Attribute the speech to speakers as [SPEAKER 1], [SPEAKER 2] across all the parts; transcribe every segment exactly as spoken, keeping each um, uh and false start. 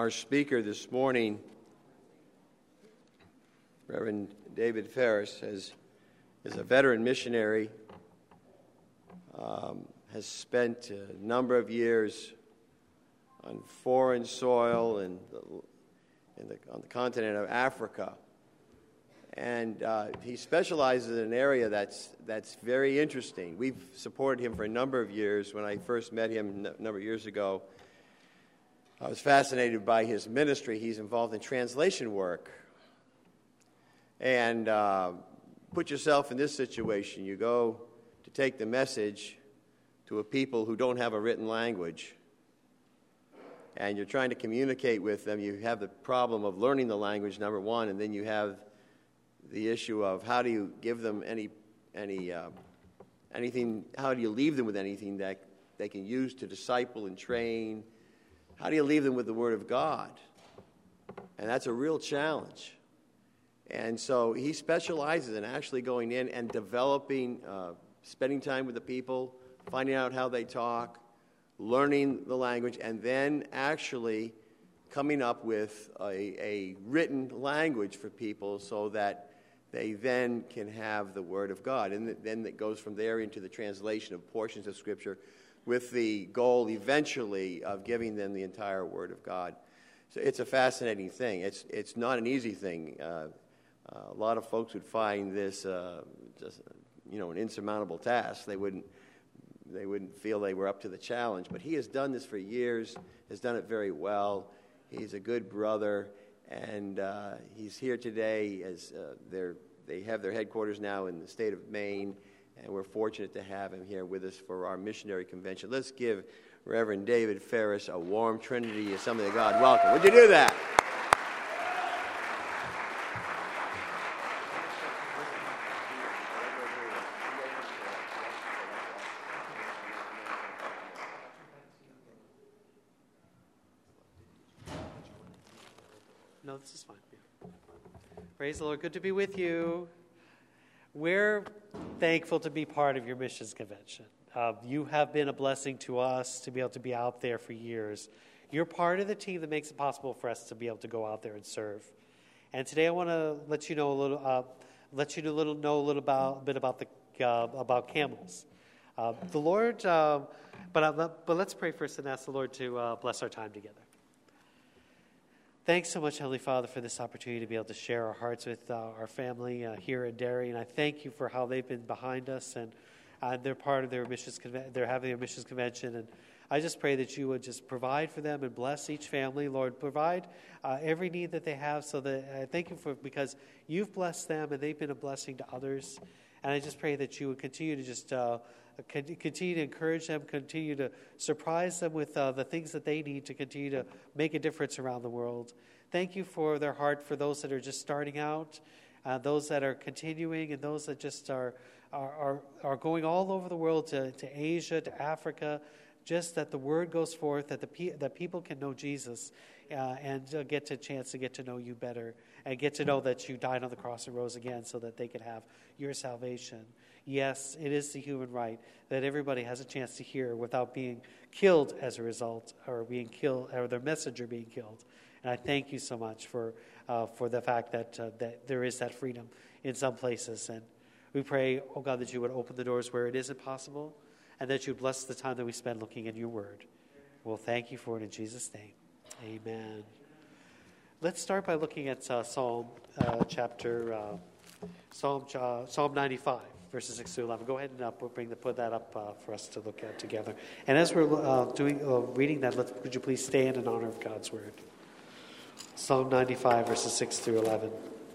[SPEAKER 1] Our speaker this morning, Reverend David Ferris, has, is a veteran missionary, um, has spent a number of years on foreign soil in the, in the, on the continent of Africa. And uh, he specializes in an area that's, that's very interesting. We've supported him for a number of years. When I first met him a number of years ago, I was fascinated by his ministry. He's involved in translation work. And uh, put yourself in this situation. You go to take the message to a people who don't have a written language, and you're trying to communicate with them. You have the problem of learning the language, number one, and then you have the issue of how do you give them any, any uh, anything, how do you leave them with anything that they can use to disciple and train? How do you leave them with the Word of God? And that's a real challenge. And so he specializes in actually going in and developing, uh, spending time with the people, finding out how they talk, learning the language, and then actually coming up with a, a written language for people so that they then can have the Word of God. And then it goes from there into the translation of portions of Scripture with the goal eventually of giving them the entire Word of God. So it's a fascinating thing. It's it's not an easy thing. Uh, uh, a lot of folks would find this uh, just you know an insurmountable task. They wouldn't they wouldn't feel they were up to the challenge. But he has done this for years. Has done it very well. He's a good brother, and uh, he's here today as uh, they're they have their headquarters now in the state of Maine. And we're fortunate to have him here with us for our missionary convention. Let's give Reverend David Ferris a warm Trinity Assembly of God welcome. Would you do that?
[SPEAKER 2] No, this is fine. Yeah. Praise the Lord. Good to be with you. We're thankful to be part of your missions convention. Uh, you have been a blessing to us to be able to be out there for years. You're part of the team that makes it possible for us to be able to go out there and serve. And today I want to let you know a little, uh, let you know a little, know a little about, bit about the uh, about camels. Uh, the Lord, uh, but uh, but let's pray first and ask the Lord to uh, bless our time together. Thanks so much, Heavenly Father, for this opportunity to be able to share our hearts with uh, our family uh, here in Derry. And I thank you for how they've been behind us, and uh, they're part of their missions. Conven- they're having their missions convention, and I just pray that you would just provide for them and bless each family, Lord. Provide uh, every need that they have. So that I thank you for because you've blessed them and they've been a blessing to others. And I just pray that you would continue to just uh, continue to encourage them, continue to surprise them with uh, the things that they need to continue to make a difference around the world. Thank you for their heart for those that are just starting out, uh, those that are continuing, and those that just are are are, are going all over the world to, to Asia, to Africa, just that the word goes forth, that the pe- that people can know Jesus uh, and uh, get a chance to get to know you better and get to know that you died on the cross and rose again so that they can have your salvation. Yes, it is the human right that everybody has a chance to hear without being killed as a result, or being killed, or their messenger being killed. And I thank you so much for uh, for the fact that uh, that there is that freedom in some places. And we pray, oh God, that you would open the doors where it isn't possible, and that you bless the time that we spend looking in your word. We'll thank you for it in Jesus' name. Amen. Let's start by looking at uh, Psalm uh, chapter uh, Psalm uh, Psalm ninety-five. Verses six to eleven. Go ahead and uh, bring the, put that up uh, for us to look at together. And as we're uh, doing uh, reading that, let's, would you please stand in honor of God's word? Psalm ninety-five, verses six through eleven.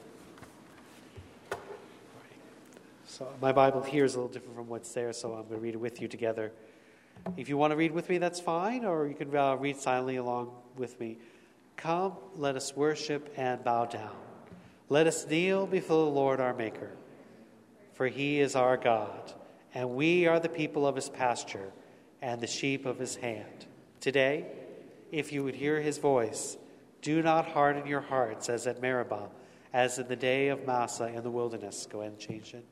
[SPEAKER 2] So my Bible here is a little different from what's there, so I'm going to read it with you together. If you want to read with me, that's fine, or you can uh, read silently along with me. Come, let us worship and bow down. Let us kneel before the Lord our Maker. For he is our God, and we are the people of his pasture and the sheep of his hand. Today, if you would hear his voice, do not harden your hearts as at Meribah, as in the day of Massah in the wilderness. Go ahead and change it.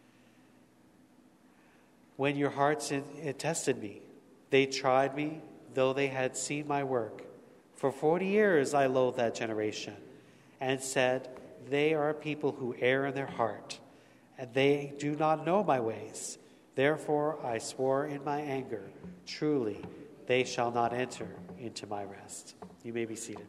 [SPEAKER 2] When your hearts tested me, they tried me, though they had seen my work. For forty years I loathed that generation, and said, they are a people who err in their heart, and they do not know my ways. Therefore I swore in my anger, truly they shall not enter into my rest. You may be seated.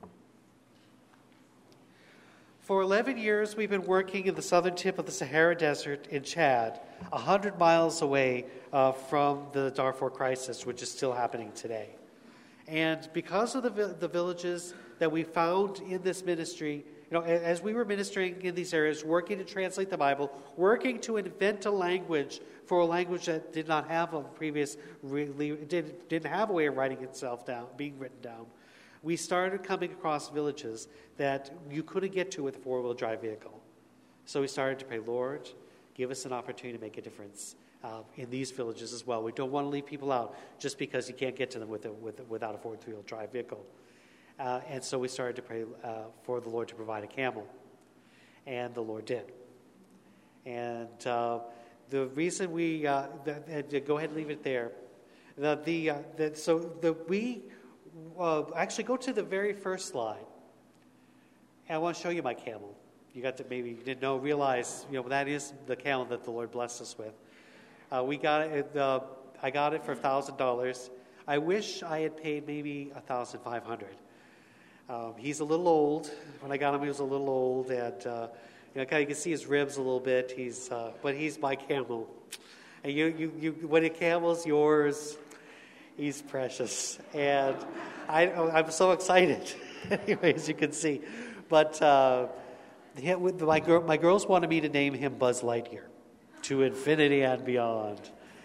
[SPEAKER 2] For eleven years, we've been working in the southern tip of the Sahara Desert in Chad, one hundred miles away uh, from the Darfur crisis, which is still happening today. And because of the, vi- the villages that we found in this ministry, you know, as we were ministering in these areas, working to translate the Bible, working to invent a language for a language that did not have a previous, really, did, didn't have a way of writing itself down, being written down, we started coming across villages that you couldn't get to with a four-wheel drive vehicle. So we started to pray, Lord, give us an opportunity to make a difference uh, in these villages as well. We don't want to leave people out just because you can't get to them with a, with, without a four-wheel drive vehicle. Uh, and so we started to pray uh, for the Lord to provide a camel. And the Lord did. And uh, the reason we, uh, the, the, go ahead and leave it there. The, the, uh, the, so the, we... Uh, actually, go to the very first slide. And I want to show you my camel. You got to maybe you didn't know, realize, you know, that is the camel that the Lord blessed us with. Uh, we got it. Uh, I got it for a thousand dollars. I wish I had paid maybe a thousand five hundred. Um, he's a little old. When I got him, he was a little old, and uh, you know, kind of you can see his ribs a little bit. He's, uh, but he's my camel. And you, you, you, when a camel's yours. He's precious, and I, I'm so excited. Anyway, as you can see, but uh, with my girl, my girls wanted me to name him Buzz Lightyear, to infinity and beyond.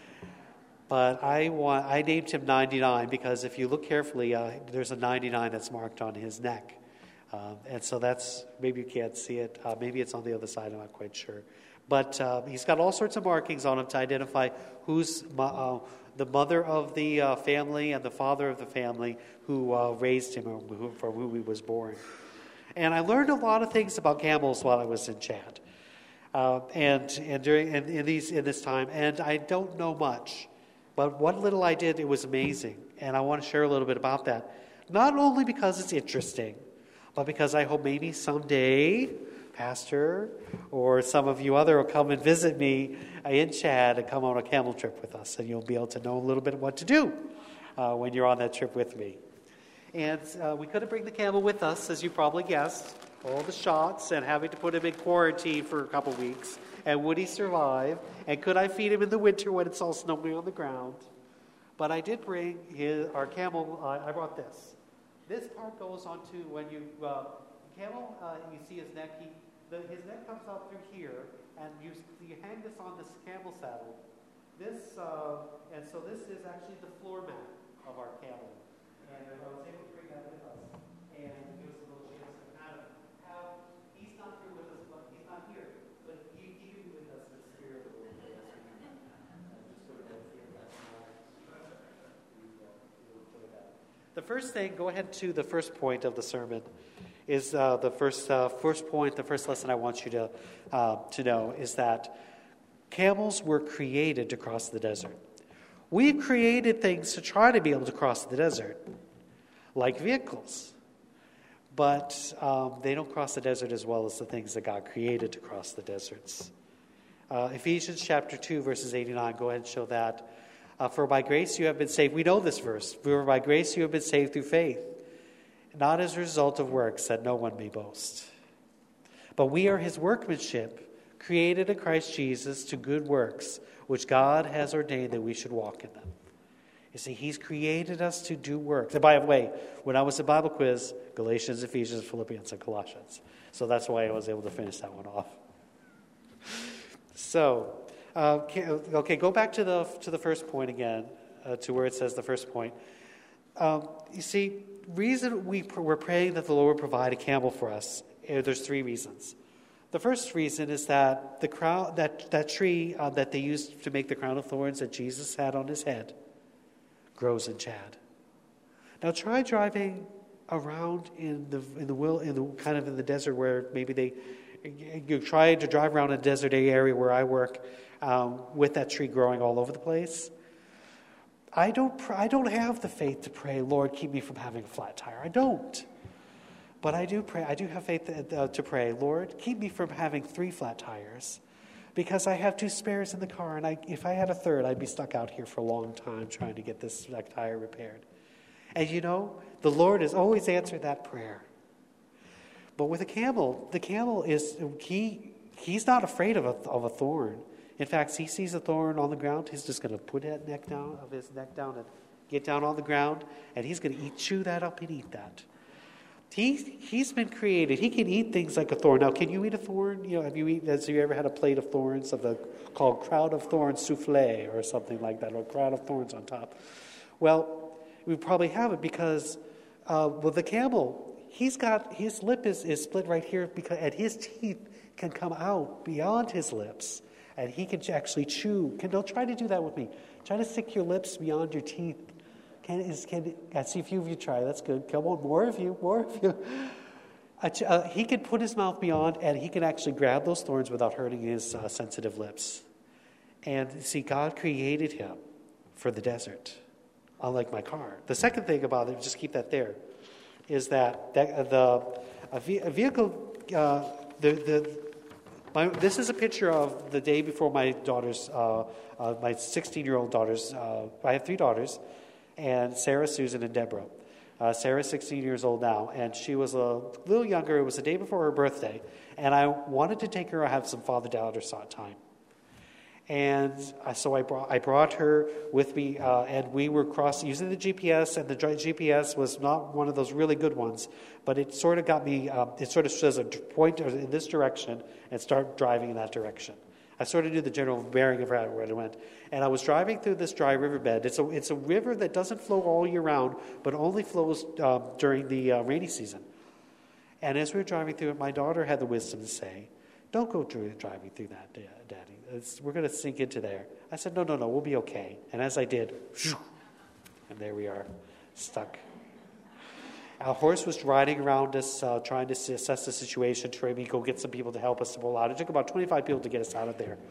[SPEAKER 2] But I want I named him ninety-nine because if you look carefully, uh, there's a ninety-nine that's marked on his neck, um, and so that's maybe you can't see it. Uh, maybe it's on the other side. I'm not quite sure, but uh, he's got all sorts of markings on him to identify who's. Uh, the mother of the uh, family and the father of the family who uh, raised him, or who, for whom he was born. And I learned a lot of things about camels while I was in Chad, uh, and and during and in these in this time. And I don't know much, but what little I did, it was amazing. And I want to share a little bit about that, not only because it's interesting, but because I hope maybe someday, Pastor, or some of you other will come and visit me in Chad and come on a camel trip with us, and you'll be able to know a little bit of what to do uh, when you're on that trip with me. And uh, we couldn't bring the camel with us, as you probably guessed, all the shots and having to put him in quarantine for a couple weeks. And would he survive? And could I feed him in the winter when it's all snowing on the ground? But I did bring his, our camel. Uh, I brought this. This part goes on to when you uh, camel. Uh, you see his neck. He, the, his neck comes out through here. And you, you hang this on this camel saddle. This uh, and so this is actually the floor mat of our camel. And I was able to bring that with us and give us a little chance to kind of have. He's not here with us, but he's not here. But he, he can be with us in the spirit of the Lord. Just sort of feel that. The first thing, go ahead to the first point of the sermon. Is uh, the first uh, first point, the first lesson I want you to uh, to know is that camels were created to cross the desert. We've created things to try to be able to cross the desert, like vehicles. But um, they don't cross the desert as well as the things that God created to cross the deserts. Uh, Ephesians chapter two, verses eighty-nine, go ahead and show that. Uh, For by grace you have been saved. We know this verse. For by grace you have been saved through faith. Not as a result of works, that no one may boast. But we are his workmanship, created in Christ Jesus to good works, which God has ordained that we should walk in them. You see, he's created us to do work. And by the way, when I was at Bible quiz, Galatians, Ephesians, Philippians, and Colossians. So that's why I was able to finish that one off. So, uh, okay, go back to the to the first point again, uh, to where it says the first point. Um, you see, reason we pr- we're praying that the Lord provide a camel for us. Uh, there's three reasons. The first reason is that the crown, that that tree uh, that they used to make the crown of thorns that Jesus had on his head, grows in Chad. Now try driving around in the in the will in the kind of in the desert where maybe they you try to drive around a desert area where I work um, with that tree growing all over the place. I don't, pr- I don't have the faith to pray, Lord, keep me from having a flat tire. I don't. But I do pray, I do have faith to, uh, to pray, Lord, keep me from having three flat tires. Because I have two spares in the car, and I, if I had a third, I'd be stuck out here for a long time trying to get this like, tire repaired. And you know, the Lord has always answered that prayer. But with a camel, the camel is, he he's not afraid of a, of a thorn. In fact, he sees a thorn on the ground, he's just going to put that neck down, of his neck down and get down on the ground, and he's going to eat, chew that up and eat that. He, he's been created. He can eat things like a thorn. Now, can you eat a thorn? You know, have you eaten, have you ever had a plate of thorns of the called crown of thorns souffle or something like that, or crown of thorns on top? Well, we probably have it because uh, with the camel, he's got his lip is, is split right here because and his teeth can come out beyond his lips, and he can actually chew. Can don't try to do that with me. Try to stick your lips beyond your teeth. Can, is, can, I see a few of you try. That's good. Come on, more of you, more of you. Uh, he can put his mouth beyond, and he can actually grab those thorns without hurting his uh, sensitive lips. And see, God created him for the desert, unlike my car. The second thing about it, just keep that there, is that, that the a, ve- a vehicle, uh, the the my, this is a picture of the day before my daughter's, uh, uh, my sixteen-year-old daughter's. Uh, I have three daughters. And Sarah, Susan, and Deborah. Uh, Sarah's sixteen years old now, and she was a little younger. It was the day before her birthday, and I wanted to take her. I have some father-daughter time, and I, so I brought I brought her with me, uh, and we were crossing using the G P S. And the G P S was not one of those really good ones, but it sort of got me. Uh, it sort of says a point in this direction and start driving in that direction. I sort of knew the general bearing of where it went. And I was driving through this dry riverbed. It's a, it's a river that doesn't flow all year round, but only flows um, during the uh, rainy season. And as we were driving through it, my daughter had the wisdom to say, don't go through, driving through that, Daddy. It's, we're going to sink into there. I said, no, no, no, we'll be okay. And as I did, and there we are, stuck. Our horse was riding around us, uh, trying to assess the situation, trying to go get some people to help us to pull out. It took about twenty-five people to get us out of there.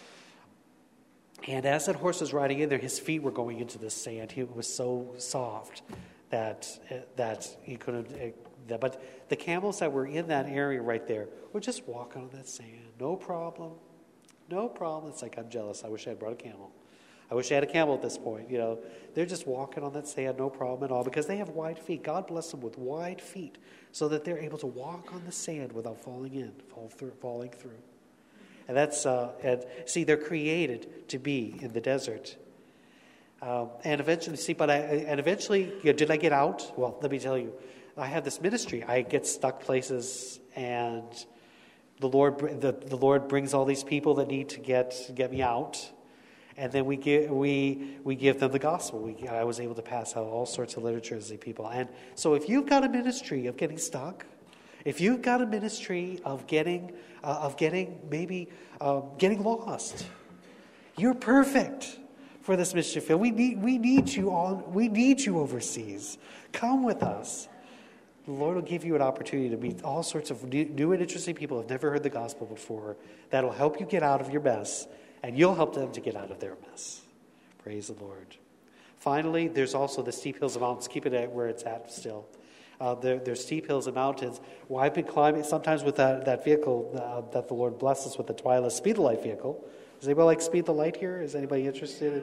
[SPEAKER 2] And as that horse was riding in there, his feet were going into the sand. He was so soft that that he couldn't. Uh, but the camels that were in that area right there were just walking on that sand, no problem, no problem. It's like, I'm jealous. I wish I had brought a camel. I wish I had a camel at this point. You know, they're just walking on that sand, no problem at all, because they have wide feet. God bless them with wide feet, so that they're able to walk on the sand without falling in, fall through, falling through. And that's uh, and see, they're created to be in the desert. Um, and eventually, see, but I and eventually, you know, did I get out? Well, let me tell you, I have this ministry. I get stuck places, and the Lord, the, the Lord brings all these people that need to get get me out. And then we give we we give them the gospel. We, I was able to pass out all sorts of literature to the people. And so, if you've got a ministry of getting stuck, if you've got a ministry of getting uh, of getting maybe um, getting lost, you're perfect for this mission field. We need we need you on. We need you overseas. Come with us. The Lord will give you an opportunity to meet all sorts of new, new and interesting people who have never heard the gospel before. That'll help you get out of your mess. And you'll help them to get out of their mess. Praise the Lord. Finally, there's also the steep hills and mountains. Keep it at where it's at still. Uh, there, there's steep hills and mountains. Well, I've been climbing sometimes with that, that vehicle uh, that the Lord blesses with, the Twyla Speed the Light vehicle. Does anybody like Speed the Light here? Is anybody interested?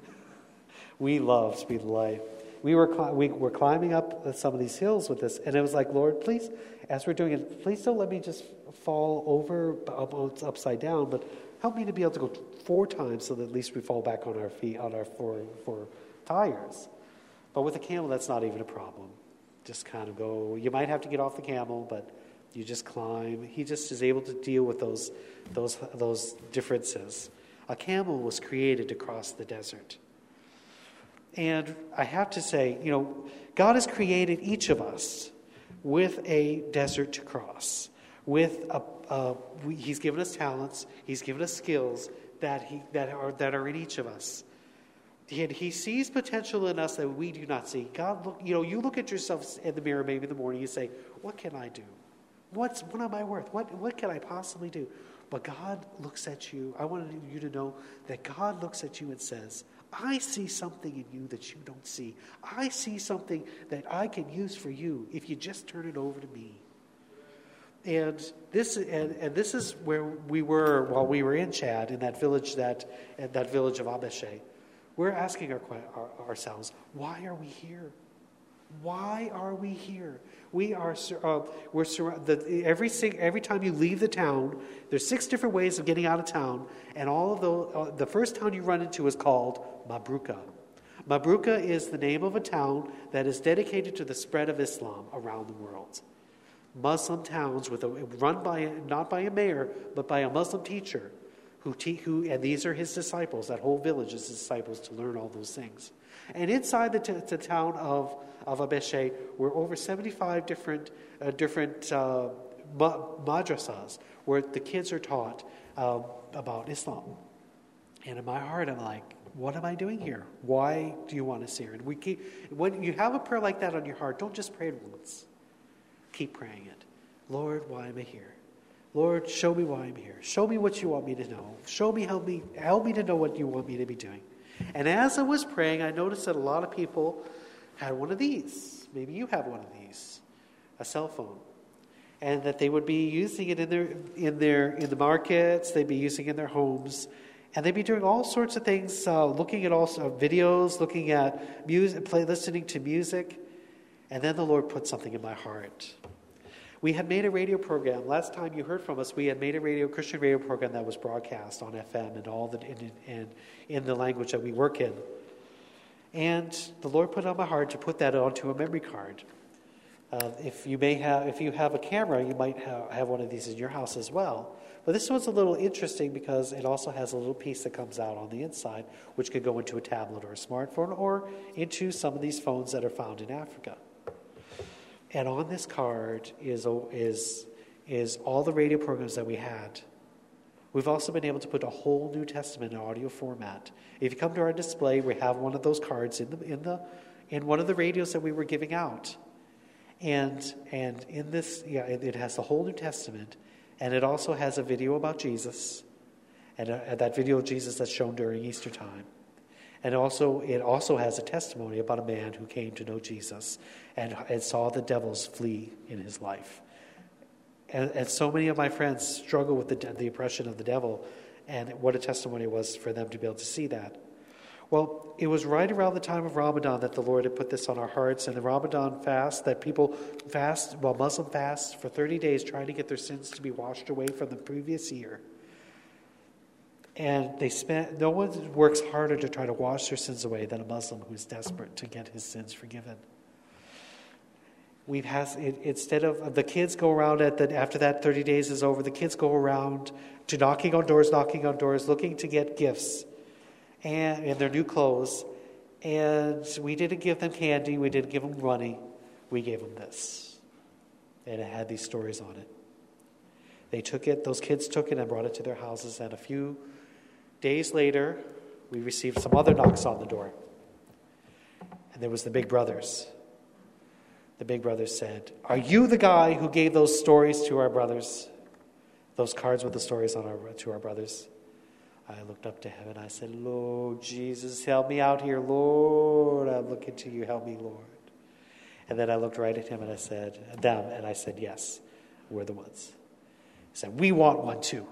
[SPEAKER 2] We love Speed the Light. We were we were climbing up some of these hills with this, and it was like, Lord, please, as we're doing it, please don't let me just fall over upside down, but help me to be able to go four times so that at least we fall back on our feet, on our four, four tires. But with a camel, that's not even a problem. Just kind of go. You might have to get off the camel, but you just climb. He just is able to deal with those, those, those differences. A camel was created to cross the desert. And I have to say, you know, God has created each of us with a desert to cross, with a Uh, we, he's given us talents. He's given us skills that he that are that are in each of us. And he sees potential in us that we do not see. God, look, you know, you look at yourself in the mirror maybe in the morning. You say, "What can I do? What's what am I worth? What what can I possibly do?" But God looks at you. I want you to know that God looks at you and says, I see something in you that you don't see. I see something that I can use for you if you just turn it over to me. And this and, and this is where we were while we were in Chad, in that village that in that village of Abéché. We're asking our, our, ourselves, why are we here? Why are we here? We are uh, we're surrounded. Every every time you leave the town, there's six different ways of getting out of town, and all of the uh, the first town you run into is called Mabruka. Mabruka is the name of a town that is dedicated to the spread of Islam around the world. Muslim towns with a, run by not by a mayor but by a Muslim teacher, who te- who and these are his disciples. That whole village is his disciples to learn all those things. And inside the, t- the town of of Abéché were over seventy-five different uh, different uh, ma- madrasas where the kids are taught uh, about Islam. And in my heart, I'm like, what am I doing here? Why do you want us here? And we keep when you have a prayer like that on your heart, don't just pray it once. Keep praying it. Lord, why am I here? Lord, show me why I'm here. Show me what you want me to know. Show me, help me, help me to know what you want me to be doing. And as I was praying, I noticed that a lot of people had one of these. Maybe you have one of these, a cell phone, and that they would be using it in their in their in the markets. They'd be using it in their homes, and they'd be doing all sorts of things, uh, looking at all sorts of videos, looking at music, play, listening to music. And then the Lord put something in my heart. We had made a radio program. Last time you heard from us, we had made a radio Christian radio program that was broadcast on F M and all the in, in, in the language that we work in. And the Lord put it on my heart to put that onto a memory card. Uh, if you may have, if you have a camera, you might have, have one of these in your house as well. But this one's a little interesting because it also has a little piece that comes out on the inside, which could go into a tablet or a smartphone or into some of these phones that are found in Africa. And on this card is is is all the radio programs that we had. We've also been able to put a whole New Testament in audio format. If you come to our display, we have one of those cards in the in the in one of the radios that we were giving out. And and in this, yeah, it, it has the whole New Testament, and it also has a video about Jesus, and, uh, and that video of Jesus that's shown during Easter time. And also, it also has a testimony about a man who came to know Jesus and, and saw the devils flee in his life. And, and so many of my friends struggle with the, the oppression of the devil, and what a testimony it was for them to be able to see that. Well, it was right around the time of Ramadan that the Lord had put this on our hearts, and the Ramadan fast that people fast, well, Muslim fast for thirty days, trying to get their sins to be washed away from the previous year. And they spent, no one works harder to try to wash their sins away than a Muslim who's desperate to get his sins forgiven. We've had, it, instead of, the kids go around at the, after that thirty days is over, the kids go around to knocking on doors, knocking on doors, looking to get gifts and in their new clothes. And we didn't give them candy, we didn't give them money, we gave them this. And it had these stories on it. They took it, those kids took it and brought it to their houses, and a few days later, we received some other knocks on the door. And there was the Big Brothers. The Big Brothers said, "Are you the guy who gave those stories to our brothers? Those cards with the stories on our to our brothers?" I looked up to heaven. I said, "Lord Jesus, help me out here. Lord, I'm looking to you. Help me, Lord." And then I looked right at him and I said, them, and I said, "Yes, we're the ones." He said, "We want one too."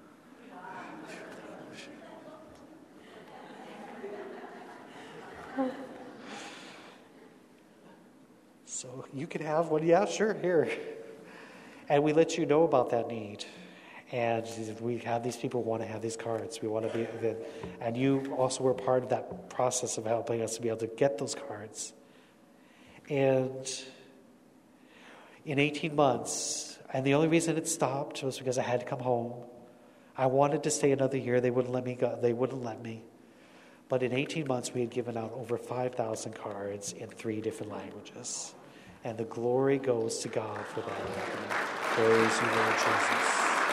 [SPEAKER 2] So you could have one, yeah, sure, here. And we let you know about that need. And we have these people who want to have these cards. We want to be, and you also were part of that process of helping us to be able to get those cards. And in eighteen months, and the only reason it stopped was because I had to come home. I wanted to stay another year. They wouldn't let me go. They wouldn't let me. But in eighteen months, we had given out over five thousand cards in three different languages. And the glory goes to God for that happening. Praise you, Lord Jesus.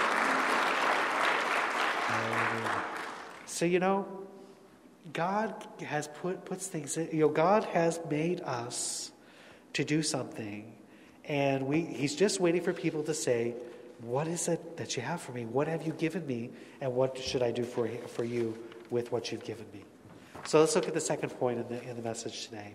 [SPEAKER 2] Hallelujah. So, you know, God has put puts things in, you know, God has made us to do something. And we He's just waiting for people to say, "What is it that you have for me? What have you given me? And what should I do for, for you with what you've given me?" So let's look at the second point in the, in the message today.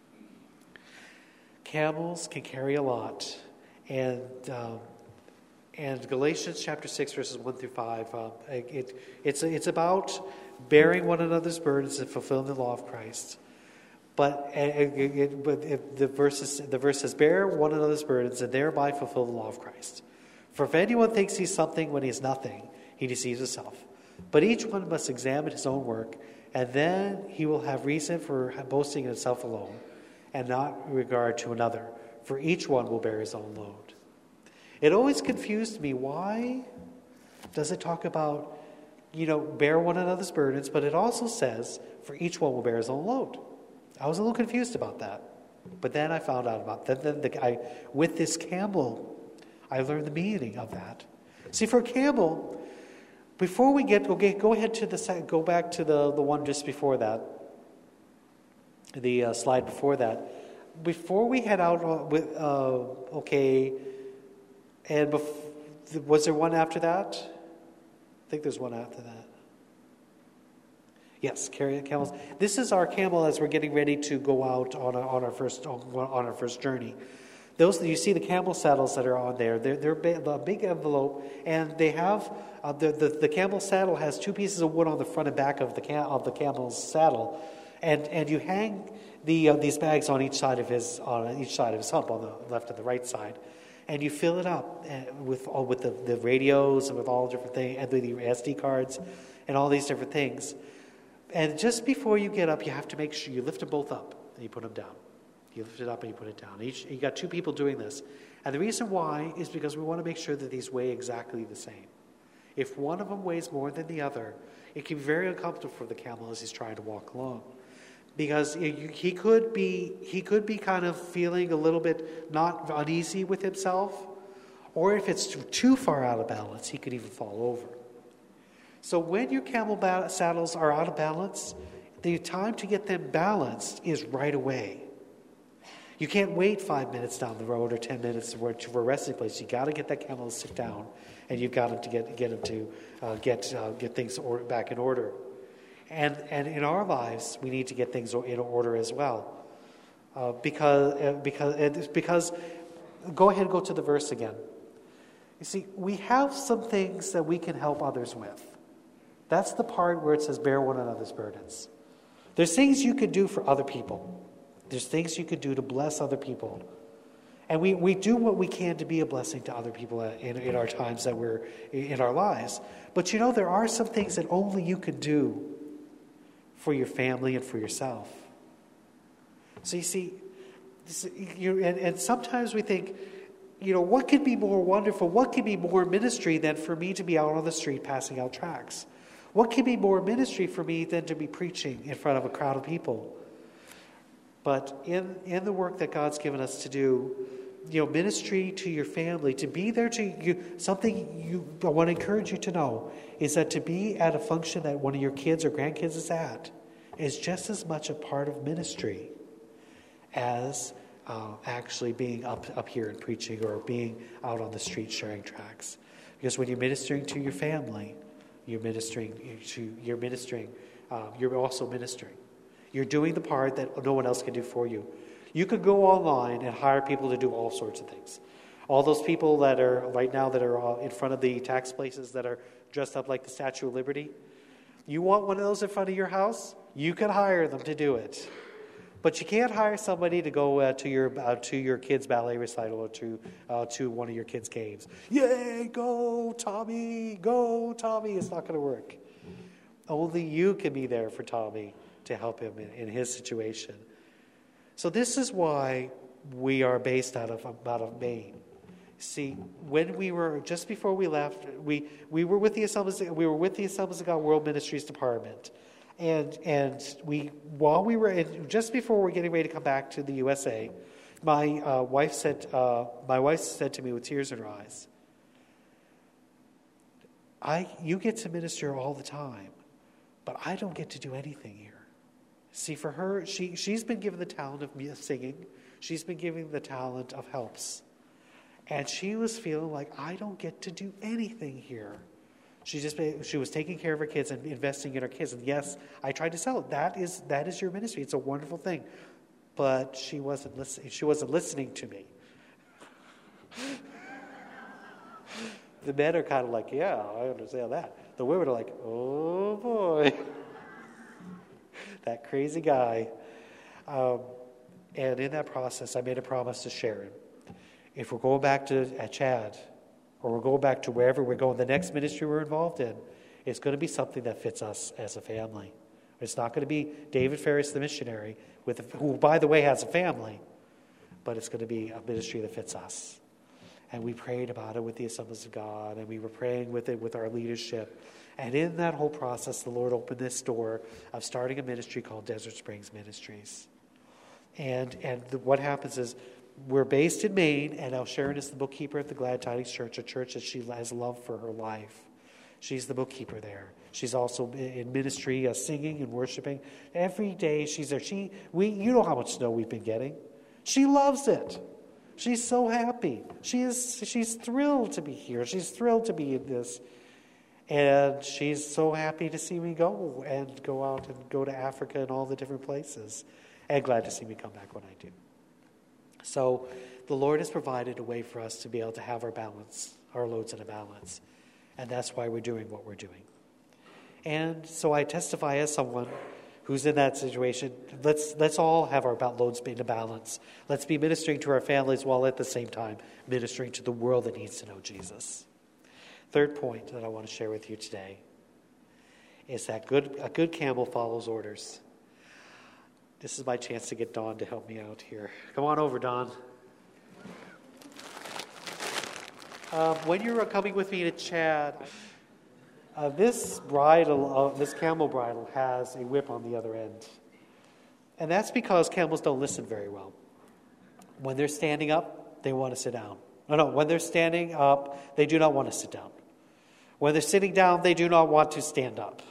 [SPEAKER 2] Camels can carry a lot. And um, and Galatians chapter six, verses one through five, um, it, it's, it's about bearing one another's burdens and fulfilling the law of Christ. But, it, it, but it, the, verse is, the verse says, bear one another's burdens and thereby fulfill the law of Christ. For if anyone thinks he's something when he's nothing, he deceives himself. But each one must examine his own work, and then he will have reason for boasting in himself alone, and not regard to another. For each one will bear his own load. It always confused me. Why does it talk about, you know, bear one another's burdens, but it also says, for each one will bear his own load? I was a little confused about that. But then I found out about that. Then the, I, with this camel, I learned the meaning of that. See, for a camel, before we get, okay, go ahead to the, go back to the, the one just before that, the uh, slide before that. Before we head out with, uh, okay, and bef- was there one after that? I think there's one after that. Yes, carry camels. This is our camel as we're getting ready to go out on, a, on our first on our first journey. Those you see the camel saddles that are on there. They're they're a big envelope, and they have uh, the, the the camel saddle has two pieces of wood on the front and back of the cam- of the camel's saddle, and and you hang the uh, these bags on each side of his on each side of his hump, on the left and the right side, and you fill it up with all with the, the radios and with all different things, and the S D cards, and all these different things. And just before you get up, you have to make sure you lift them both up and you put them down. You lift it up and you put it down. Each, you got two people doing this. And the reason why is because we want to make sure that these weigh exactly the same. If one of them weighs more than the other, it can be very uncomfortable for the camel as he's trying to walk along. Because he could be he could be kind of feeling a little bit not uneasy with himself. Or if it's too far out of balance, he could even fall over. So when your camel ba- saddles are out of balance, the time to get them balanced is right away. You can't wait five minutes down the road or ten minutes for a resting place. You got to get that camel to sit down, and you've got him to get get him to uh, get uh, get things or, back in order. And and in our lives, we need to get things in order as well, uh, because uh, because because. Go ahead and go to the verse again. You see, we have some things that we can help others with. That's the part where it says, bear one another's burdens. There's things you could do for other people. There's things you could do to bless other people. And we, we do what we can to be a blessing to other people in, in our times that we're in our lives. But you know, there are some things that only you can do for your family and for yourself. So you see, you, and, and sometimes we think, you know, what could be more wonderful? What could be more ministry than for me to be out on the street passing out tracts? What can be more ministry for me than to be preaching in front of a crowd of people? But in, in the work that God's given us to do, you know, ministry to your family, to be there to you, something you, I want to encourage you to know is that to be at a function that one of your kids or grandkids is at is just as much a part of ministry as uh, actually being up, up here and preaching or being out on the street sharing tracts. Because when you're ministering to your family, You're ministering. You're ministering. Uh, you're also ministering. You're doing the part that no one else can do for you. You could go online and hire people to do all sorts of things. All those people that are right now that are in front of the tax places that are dressed up like the Statue of Liberty. You want one of those in front of your house? You can hire them to do it. But you can't hire somebody to go uh, to your uh, to your kid's ballet recital or to uh, to one of your kids' games. Yay, go, Tommy, go, Tommy. It's not going to work. Only you can be there for Tommy to help him in, in his situation. So this is why we are based out of out of Maine. See, when we were just before we left, we we were with the Assemblies we were with the Assemblies of God World Ministries Department. And and we while we were in, just before we were getting ready to come back to the U S A, my uh, wife said uh, my wife said to me with tears in her eyes, "I you get to minister all the time, but I don't get to do anything here." See, for her, she she's been given the talent of singing, she's been given the talent of helps, and she was feeling like I don't get to do anything here. She just she was taking care of her kids and investing in her kids. And yes, I tried to sell it. That is that is your ministry. It's a wonderful thing. But she wasn't listening. She wasn't listening to me. The men are kind of like, yeah, I understand that. The women are like, oh boy, that crazy guy. Um, and in that process, I made a promise to Sharon. If we're going back to at Chad, or we're going back to wherever we're going, the next ministry we're involved in, it's going to be something that fits us as a family. It's not going to be David Ferris, the missionary, with a, who, by the way, has a family, but it's going to be a ministry that fits us. And we prayed about it with the Assemblies of God, and we were praying with it with our leadership. And in that whole process, the Lord opened this door of starting a ministry called Desert Springs Ministries. And and the, what happens is, we're based in Maine, and now Sharon is the bookkeeper at the Glad Tidings Church, a church that she has loved for her life. She's the bookkeeper there. She's also in ministry, uh, singing and worshiping. Every day she's there. She, we, you know how much snow we've been getting. She loves it. She's so happy. She is. She's thrilled to be here. She's thrilled to be in this. And she's so happy to see me go and go out and go to Africa and all the different places. And glad to see me come back when I do. So the Lord has provided a way for us to be able to have our balance, our loads in a balance. And that's why we're doing what we're doing. And so I testify as someone who's in that situation. Let's let's all have our loads in a balance. Let's be ministering to our families while at the same time ministering to the world that needs to know Jesus. Third point that I want to share with you today is that good a good camel follows orders. This is my chance to get Dawn to help me out here. Come on over, Dawn. Um, when you're coming with me to Chad, uh, this bridle, uh, this camel bridle, has a whip on the other end. And that's because camels don't listen very well. When they're standing up, they want to sit down. No, no, when they're standing up, they do not want to sit down. When they're sitting down, they do not want to stand up.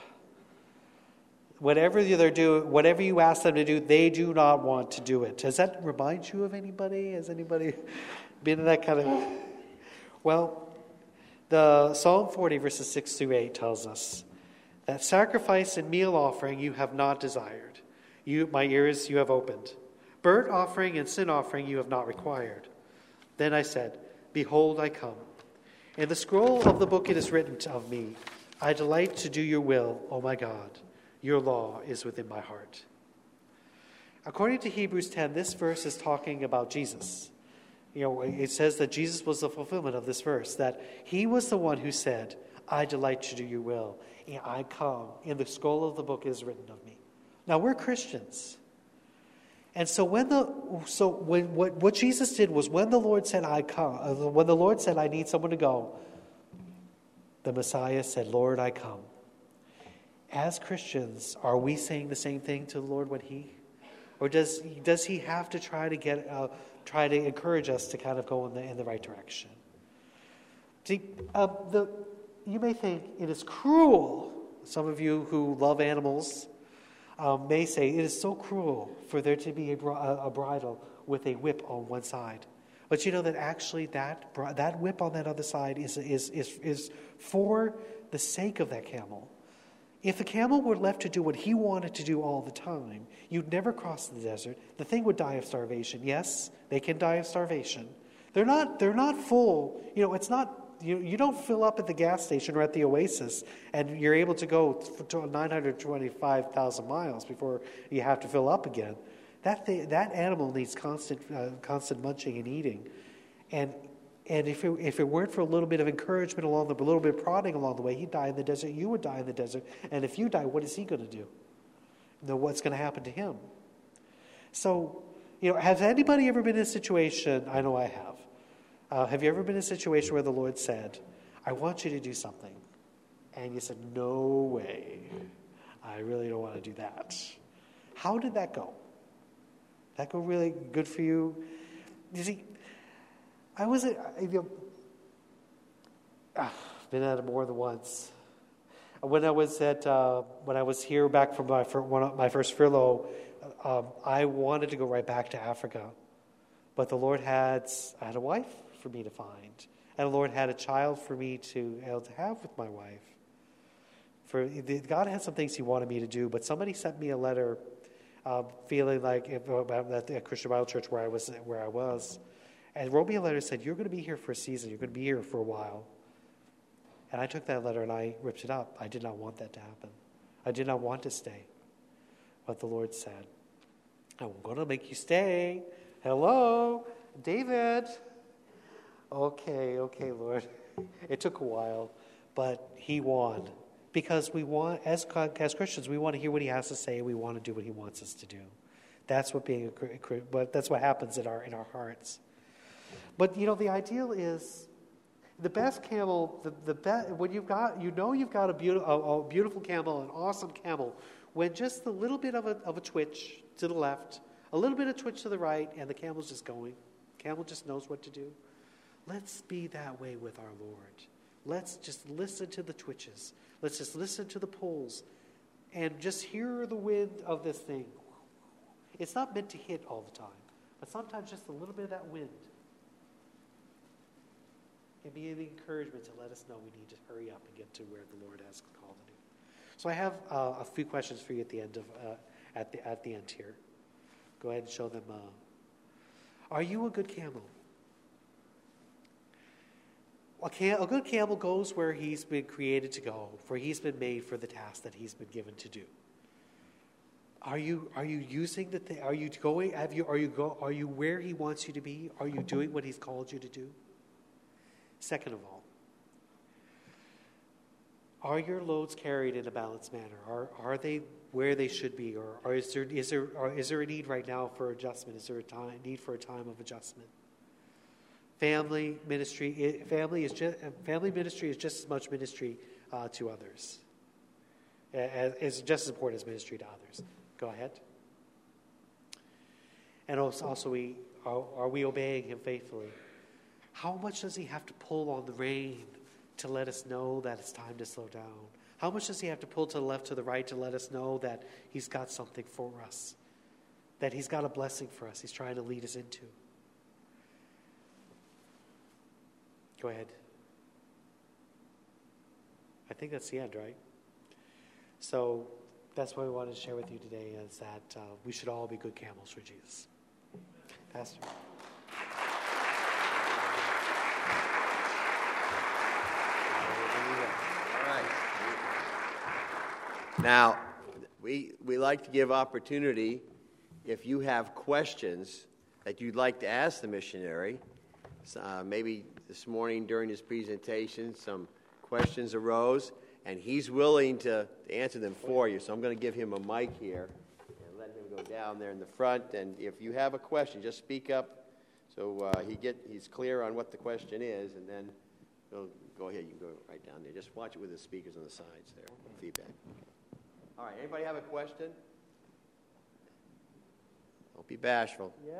[SPEAKER 2] Whatever they're doing, whatever you ask them to do, they do not want to do it. Does that remind you of anybody? Has anybody been in that kind of... Well, the Psalm forty, verses six through eight tells us that sacrifice and meal offering you have not desired. You, my ears you have opened. Burnt offering and sin offering you have not required. Then I said, behold, I come. In the scroll of the book it is written of me, I delight to do your will, O my God. Your law is within my heart. According to Hebrews ten, this verse is talking about Jesus. You know, it says that Jesus was the fulfillment of this verse, that he was the one who said, I delight to do your will. And I come. In the scroll of the book is written of me. Now, we're Christians. And so when the so when what, what Jesus did was when the Lord said, I come, when the Lord said, I need someone to go, the Messiah said, Lord, I come. As Christians, are we saying the same thing to the Lord when he, or does does he have to try to get uh, try to encourage us to kind of go in the in the right direction? See, uh, the you may think it is cruel. Some of you who love animals um, may say it is so cruel for there to be a, a bridle with a whip on one side. But you know that actually that that whip on that other side is is is is for the sake of that camel. If the camel were left to do what he wanted to do all the time, you'd never cross the desert. The thing would die of starvation. Yes, they can die of starvation. They're not they're not full. You know, it's not you you don't fill up at the gas station or at the Oasis and you're able to go to nine hundred twenty-five thousand miles before you have to fill up again. That thing, that animal needs constant uh, constant munching and eating. And And if it, if it weren't for a little bit of encouragement along the, a little bit of prodding along the way, he'd die in the desert. You would die in the desert. And if you die, what is he going to do? You know, what's going to happen to him? So, you know, has anybody ever been in a situation? I know I have. Uh, have you ever been in a situation where the Lord said, "I want you to do something," and you said, "No way, I really don't want to do that"? How did that go? Did that go really good for you? You see, I was at, you know, ah, been at it more than once. When I was at, uh, when I was here back from my fir- one of my first furlough, um, I wanted to go right back to Africa, but the Lord had I had a wife for me to find, and the Lord had a child for me to able to have with my wife. For the, God had some things He wanted me to do, but somebody sent me a letter, uh, feeling like if, about at the Christian Bible Church where I was, where I was, and wrote me a letter and said, "You're going to be here for a season. You're going to be here for a while." And I took that letter and I ripped it up. I did not want that to happen. I did not want to stay. But the Lord said, "I'm going to make you stay." Hello, David. Okay, okay, Lord. It took a while, but He won. Because we want, as, as Christians, we want to hear what He has to say. We want to do what He wants us to do. That's what being a, but that's what happens in our in our hearts. But you know, the ideal is the best camel. The the best when you've got you know you've got a beautiful a, a beautiful camel, an awesome camel. When just a little bit of a of a twitch to the left, a little bit of twitch to the right, and the camel's just going. Camel just knows what to do. Let's be that way with our Lord. Let's just listen to the twitches. Let's just listen to the pulls and just hear the wind of this thing. It's not meant to hit all the time, but sometimes just a little bit of that wind can be an encouragement to let us know we need to hurry up and get to where the Lord has called to do. So I have uh, a few questions for you at the end of uh, at the at the end here. Go ahead and show them. Uh, are you a good camel? A, cam- a good camel goes where he's been created to go, for he's been made for the task that he's been given to do. Are you are you using the thing? Are you going? Have you are you go? Are you where He wants you to be? Are you doing what He's called you to do? Second of all, are your loads carried in a balanced manner? Are are they where they should be, or, or is there is there or is there a need right now for adjustment? Is there a time need for a time of adjustment? Family ministry, family is just, family ministry is just as much ministry uh, to others. As, is just as important as ministry to others. Go ahead. And also, also we are, are we obeying Him faithfully? How much does He have to pull on the rein to let us know that it's time to slow down? How much does He have to pull to the left, to the right to let us know that He's got something for us? That He's got a blessing for us He's trying to lead us into? Go ahead. I think that's the end, right? So that's what we wanted to share with you today, is that uh, we should all be good camels for Jesus. Pastor.
[SPEAKER 1] All right. Now, we we like to give opportunity if you have questions that you'd like to ask the missionary. Uh, maybe this morning during his presentation, some questions arose, and he's willing to, to answer them for you. So I'm going to give him a mic here and let him go down there in the front. And if you have a question, just speak up so uh, he get he's clear on what the question is, and then we'll go ahead. You can go right down there. Just watch it with the speakers on the sides there. Feedback. All right. Anybody have a question? Don't be bashful.
[SPEAKER 2] Yeah.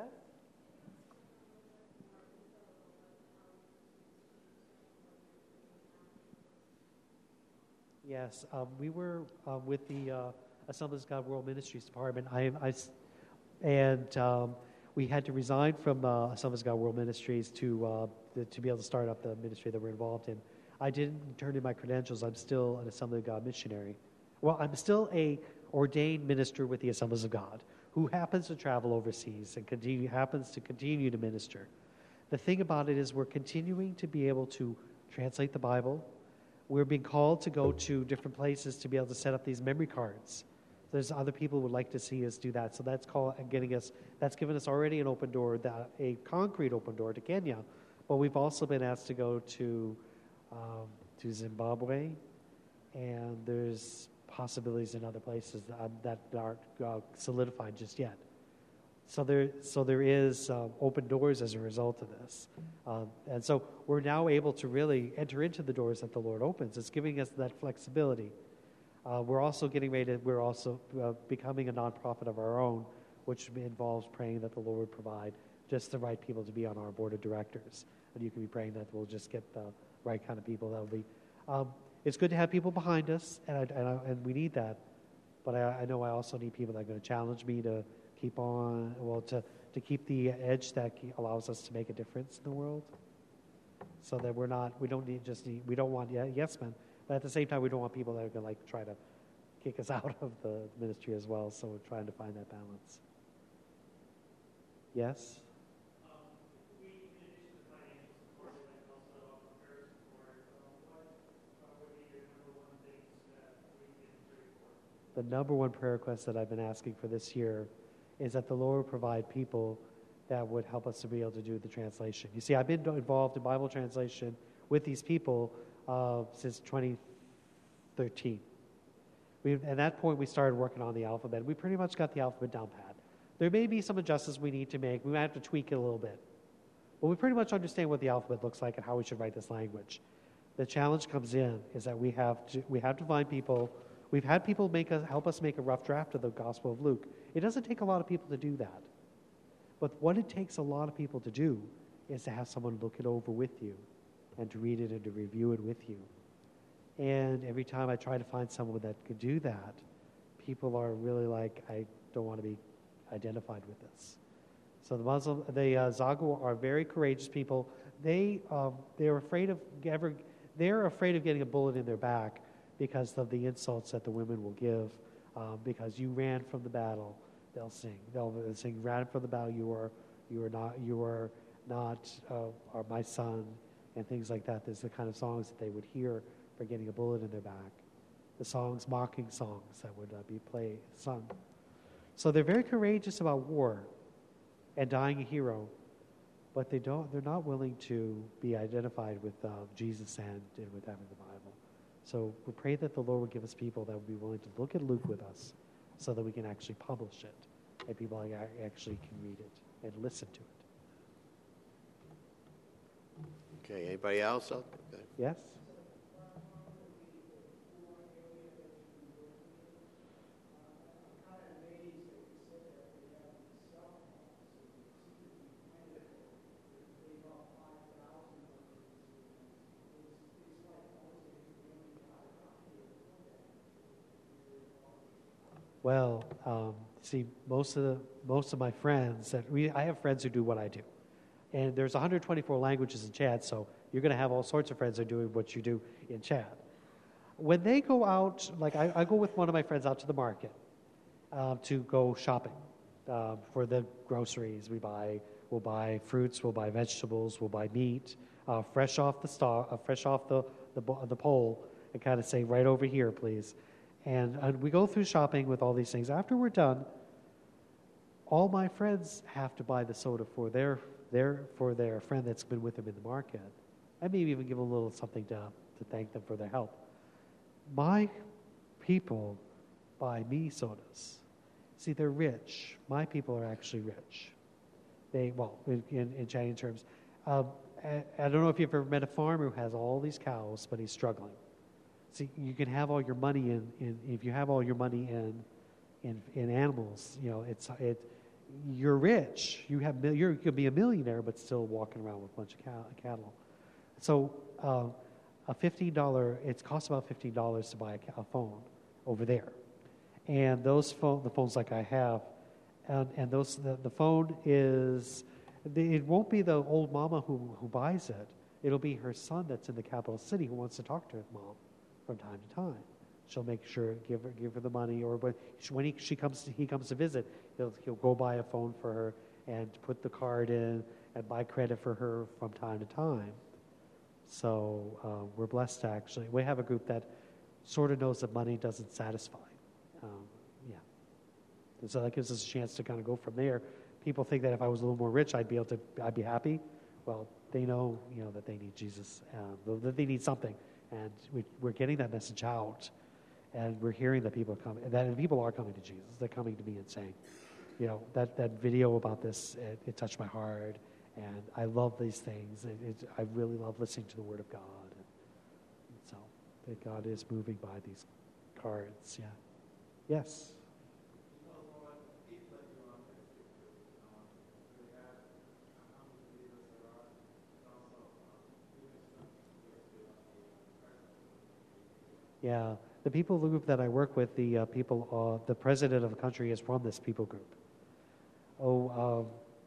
[SPEAKER 2] Yes, um, we were uh, with the uh, Assemblies of God World Ministries Department. I, I and um, we had to resign from uh, Assemblies of God World Ministries to uh, the, to be able to start up the ministry that we're involved in. I didn't turn in my credentials. I'm still an Assembly of God missionary. Well, I'm still a ordained minister with the Assemblies of God who happens to travel overseas and continue happens to continue to minister. The thing about it is we're continuing to be able to translate the Bible. We're being called to go to different places to be able to set up these memory cards. There's other people who would like to see us do that. So that's called getting us. That's given us already an open door, that, a concrete open door to Kenya. But we've also been asked to go to um, to Zimbabwe, and there's possibilities in other places that, that aren't uh, solidified just yet. So there, so there is uh, open doors as a result of this. Um, and so we're now able to really enter into the doors that the Lord opens. It's giving us that flexibility. Uh, we're also getting ready to, we're also uh, becoming a nonprofit of our own, which involves praying that the Lord would provide just the right people to be on our board of directors. And you can be praying that we'll just get the right kind of people that will be. Um, it's good to have people behind us, and, I, and, I, and we need that. But I, I know I also need people that are going to challenge me to keep on, well, to, to keep the edge that allows us to make a difference in the world, so that we're not, we don't need just need, we don't want yes men, But at the same time, we don't want people that are going to like try to kick us out of the ministry as well. So we're trying to find that balance. Yes?
[SPEAKER 3] Um, we, in addition to financial support, and also prayer support, um, what uh, would be your number one things that we can pray for?
[SPEAKER 2] The number one prayer request that I've been asking for this year is that the Lord would provide people that would help us to be able to do the translation. You see, I've been involved in Bible translation with these people uh, since twenty thirteen. We, at that point, we started working on the alphabet. We pretty much got the alphabet down pat. There may be some adjustments we need to make. We might have to tweak it a little bit. But we pretty much understand what the alphabet looks like and how we should write this language. The challenge comes in is that we have to, we have to find people. We've had people make us, help us make a rough draft of the Gospel of Luke. It doesn't take a lot of people to do that. But what it takes a lot of people to do is to have someone look it over with you and to read it and to review it with you. And every time I try to find someone that could do that, people are really like, I don't want to be identified with this. So the Muslim, the uh, Zagor are very courageous people. They um, they're afraid of ever, they're afraid of getting a bullet in their back because of the insults that the women will give. Um, because you ran from the battle, they'll sing. They'll sing, "Ran from the battle. You are you are not you are not uh, are my son," and things like that. There's the kind of songs that they would hear for getting a bullet in their back. The songs, mocking songs that would uh, be played, sung. So they're very courageous about war and dying a hero, but they don't. They're not willing to be identified with uh, Jesus and, and with having the Bible. So we pray that the Lord would give us people that would be willing to look at Luke with us, so that we can actually publish it and people actually can read it and listen to it.
[SPEAKER 1] Okay, anybody else? Okay.
[SPEAKER 2] Yes. Well, um, see, most of the most of my friends that we, I have friends who do what I do, and there's one hundred twenty-four languages in Chad, so you're going to have all sorts of friends that are doing what you do in Chad. When they go out, like I, I go with one of my friends out to the market uh, to go shopping uh, for the groceries. We buy, we'll buy fruits, we'll buy vegetables, we'll buy meat, uh, fresh off the star, uh, fresh off the the, the pole, and kind of say, right over here, please. And, and we go through shopping with all these things. After we're done, all my friends have to buy the soda for their their for their friend that's been with them in the market. I maybe even give them a little something to to thank them for their help. My people buy me sodas. See, they're rich. My people are actually rich. They well, in in, in Chinese terms. Um, I, I don't know if you've ever met a farmer who has all these cows, but he's struggling. See, you can have all your money in, in if you have all your money in, in, in animals. You know, it's it. You're rich. You have you're, you could be a millionaire, but still walking around with a bunch of cow, cattle. So uh, a fifteen dollar. It costs about fifteen dollars to buy a, a phone over there, and those phone the phones like I have, and and those the, the phone is. It won't be the old mama who who buys it. It'll be her son that's in the capital city who wants to talk to his mom. From time to time, she'll make sure give her give her the money, or when when he she comes to, he comes to visit, he'll he'll go buy a phone for her and put the card in and buy credit for her from time to time. So uh, we're blessed to actually we have a group that sort of knows that money doesn't satisfy. Um, yeah, and so that gives us a chance to kind of go from there. People think that if I was a little more rich, I'd be able to I'd be happy. Well, they know you know that they need Jesus, uh, that they need something. And we, we're getting that message out, and we're hearing that people are coming. That people are coming to Jesus. They're coming to me and saying, you know, that, that video about this, it, it touched my heart, and I love these things. It, it, I really love listening to the Word of God. And, and so that God is moving by these cards. Yeah. Yes. Yeah, the people group that I work with, the uh, people, uh, the president of the country is from this people group. Oh, um,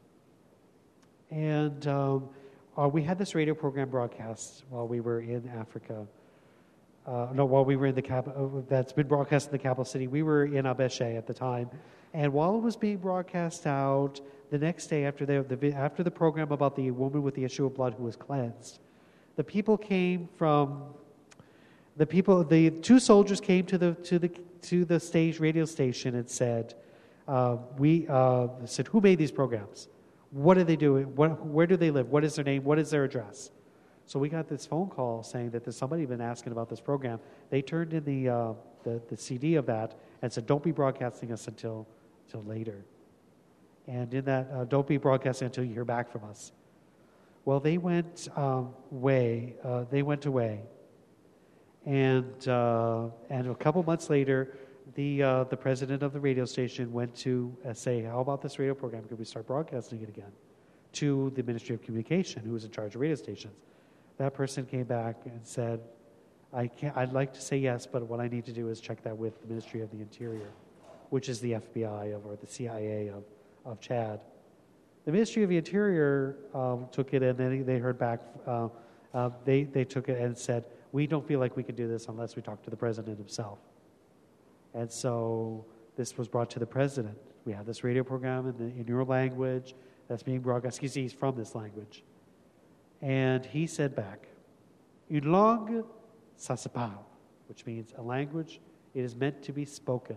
[SPEAKER 2] and um, uh, we had this radio program broadcast while we were in Africa. uh, no, while we were in the cap, uh, that's been broadcast in the capital city. We were in Abeshe at the time, and while it was being broadcast out, the next day after the, the after the program about the woman with the issue of blood who was cleansed, the people came from. The people, the two soldiers came to the to the to the stage radio station and said, uh, "We uh, said, who made these programs? What are they doing? What, where do they live? What is their name? What is their address?" So we got this phone call saying that there's somebody been asking about this program. They turned in the uh, the, the C D of that and said, "Don't be broadcasting us until until later." And in that, uh, don't be broadcasting until you hear back from us. Well, they went um, way. Uh, they went away. And uh, and a couple months later, the uh, the president of the radio station went to uh, say, "How about this radio program? Could we start broadcasting it again?" To the Ministry of Communication, who was in charge of radio stations. That person came back and said, "I can't. I'd like to say yes, but what I need to do is check that with the Ministry of the Interior, which is the F B I of, or the C I A of of Chad." The Ministry of the Interior um, took it, and then they heard back. Uh, uh, they they took it and said, "We don't feel like we can do this unless we talk to the president himself." And so this was brought to the president. We have this radio program in, the, in your language that's being broadcast. He's, he's from this language. And he said back, "Une langue, ça se parle," which means a language, it is meant to be spoken.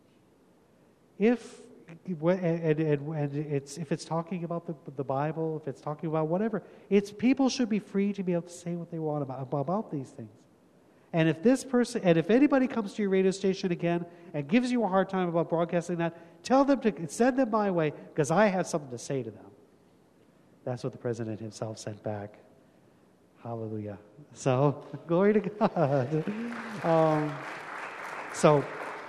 [SPEAKER 2] If and, and, and it's if it's talking about the, the Bible, if it's talking about whatever, it's people should be free to be able to say what they want about, about these things. And if this person, and if anybody comes to your radio station again and gives you a hard time about broadcasting that, tell them to send them my way because I have something to say to them. That's what the president himself sent back. Hallelujah. So, glory to God. um, so,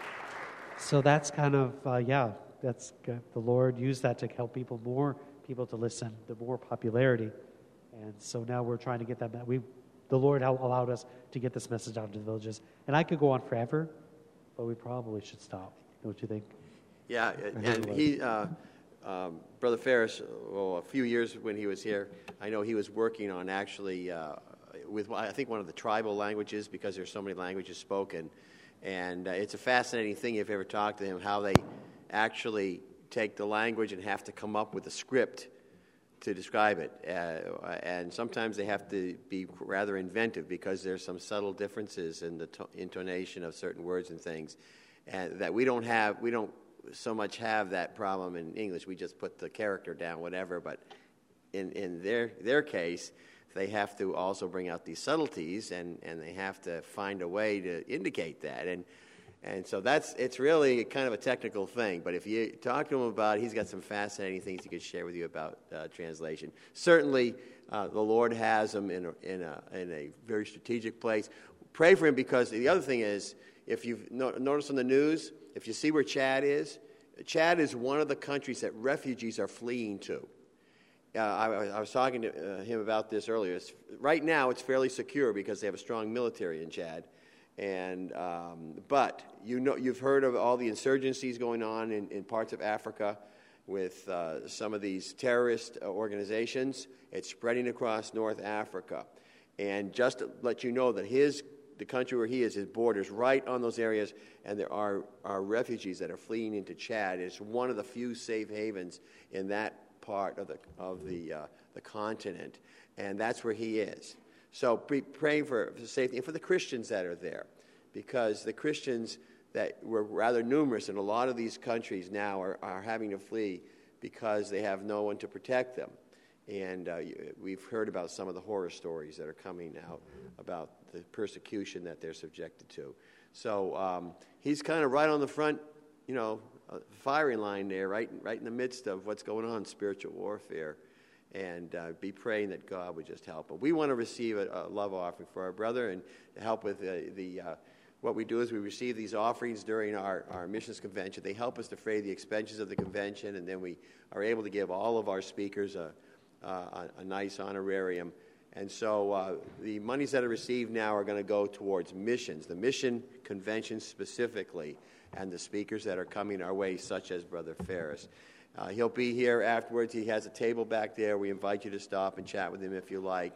[SPEAKER 2] so that's kind of, uh, yeah, that's good. The Lord used that to help people, more people to listen, the more popularity. And so now we're trying to get that. We, the Lord allowed us to get this message out to the villages. And I could go on forever, but we probably should stop. Don't you think?
[SPEAKER 1] Yeah, and he, uh, um, Brother Ferris, well, a few years when he was here, I know he was working on actually uh, with, I think, one of the tribal languages because there's so many languages spoken. And uh, it's a fascinating thing if you ever talk to him, how they actually take the language and have to come up with a script to describe it. Uh, and sometimes they have to be rather inventive because there's some subtle differences in the to- intonation of certain words and things. And that we don't have, we don't so much have that problem in English. We just put the character down, whatever. But in, in their their case, they have to also bring out these subtleties, and, and they have to find a way to indicate that. And and so that's it's really kind of a technical thing. But if you talk to him about it, he's got some fascinating things he could share with you about uh, translation. Certainly, uh, the Lord has him in a, in a in a very strategic place. Pray for him, because the other thing is, if you've no, noticed on the news, if you see where Chad is, Chad is one of the countries that refugees are fleeing to. Uh, I, I was talking to uh, him about this earlier. It's, right now, it's fairly secure because they have a strong military in Chad. And um, but you know, you've heard of all the insurgencies going on in, in parts of Africa with uh, some of these terrorist organizations. It's spreading across North Africa. And just to let you know that his the country where he is, his borders right on those areas, and there are, are refugees that are fleeing into Chad. It's one of the few safe havens in that part of the of the uh, the continent, and that's where he is. So be praying for, for safety and for the Christians that are there, because the Christians that were rather numerous in a lot of these countries now are, are having to flee because they have no one to protect them. And uh, we've heard about some of the horror stories that are coming out about the persecution that they're subjected to. So um, he's kind of right on the front, you know, uh, firing line there, right, right in the midst of what's going on, spiritual warfare. And uh, be praying that God would just help him. We want to receive a, a love offering for our brother and to help with the, the uh, what we do is we receive these offerings during our, our missions convention. They help us defray the expenses of the convention, and then we are able to give all of our speakers a, uh, a, a nice honorarium. And so uh, the monies that are received now are going to go towards missions, the mission convention specifically, and the speakers that are coming our way, such as Brother Ferris. Uh, he'll be here afterwards. He has a table back there. We invite you to stop and chat with him if you like.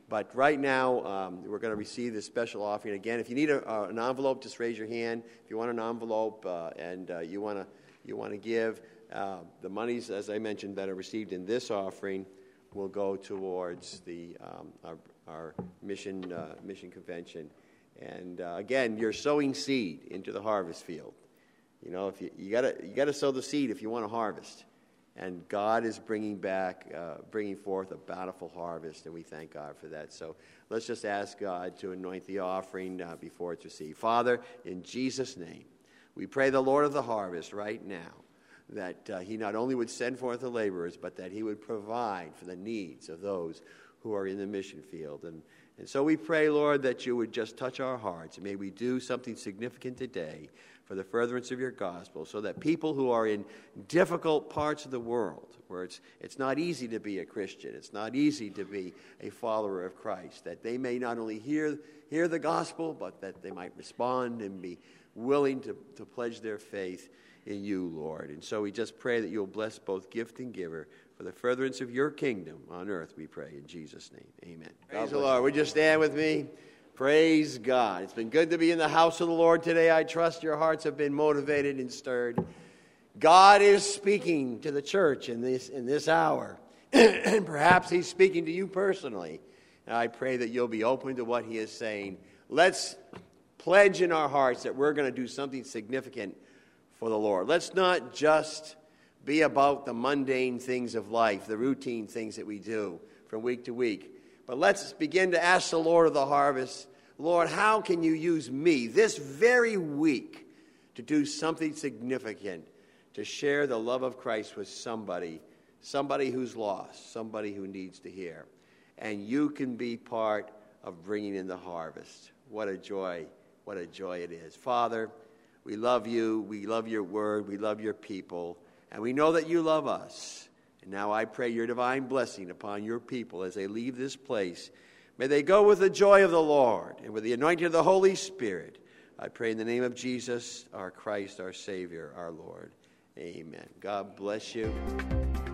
[SPEAKER 1] But right now, um, we're going to receive this special offering. Again, if you need a, uh, an envelope, just raise your hand. If you want an envelope uh, and uh, you want to you want to give, uh, the monies, as I mentioned, that are received in this offering will go towards the um, our, our mission uh, mission convention. And uh, again, you're sowing seed into the harvest field. You know, if you you gotta you gotta sow the seed if you want to harvest. And God is bringing back, uh, bringing forth a bountiful harvest, and we thank God for that. So let's just ask God to anoint the offering uh, before it's received. Father, in Jesus' name, we pray the Lord of the harvest right now that uh, he not only would send forth the laborers, but that he would provide for the needs of those who are in the mission field. And, and so we pray, Lord, that you would just touch our hearts, and may we do something significant today for the furtherance of your gospel, so that people who are in difficult parts of the world, where it's it's not easy to be a Christian, it's not easy to be a follower of Christ, that they may not only hear hear the gospel, but that they might respond and be willing to, to pledge their faith in you, Lord. And so we just pray that you'll bless both gift and giver for the furtherance of your kingdom on earth, we pray in Jesus' name. Amen. Praise the Lord. Would you stand with me? Praise God. It's been good to be in the house of the Lord today. I trust your hearts have been motivated and stirred. God is speaking to the church in this in this hour. And perhaps he's speaking to you personally. And I pray that you'll be open to what he is saying. Let's pledge in our hearts that we're going to do something significant for the Lord. Let's not just be about the mundane things of life, the routine things that we do from week to week. But let's begin to ask the Lord of the harvest, Lord, how can you use me this very week to do something significant, to share the love of Christ with somebody, somebody who's lost, somebody who needs to hear. And you can be part of bringing in the harvest. What a joy, what a joy it is. Father, we love you, we love your word, we love your people, and we know that you love us. And now I pray your divine blessing upon your people as they leave this place. May they go with the joy of the Lord and with the anointing of the Holy Spirit. I pray in the name of Jesus, our Christ, our Savior, our Lord. Amen. God bless you.